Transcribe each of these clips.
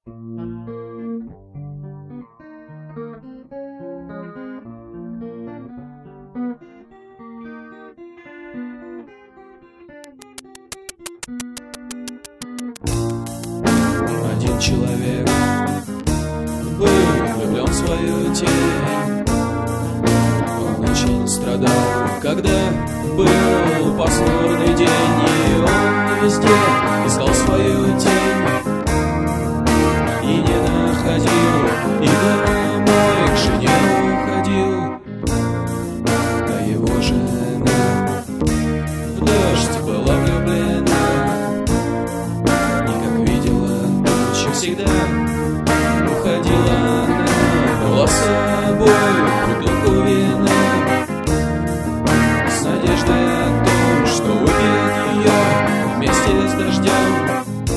Один человек был влюблен в свою тень. Он очень страдал, когда был пасмурный день, и он везде искал свою тень и не находил, и домой к жене уходил. А его жена в дождь была влюблена, и как видела, почти всегда уходила она. Была с собой бутылку вина, с надеждой о том, что убьет ее вместе с дождем.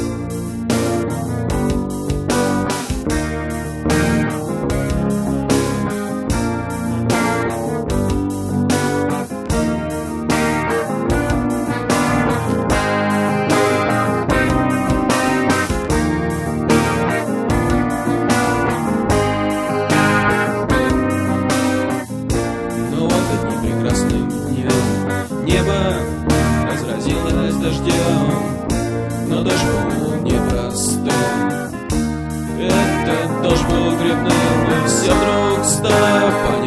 Прекрасным днем небо разразилось дождем, но дождь был непростой. Этот дождь был грибным, и все вдруг стало понятно.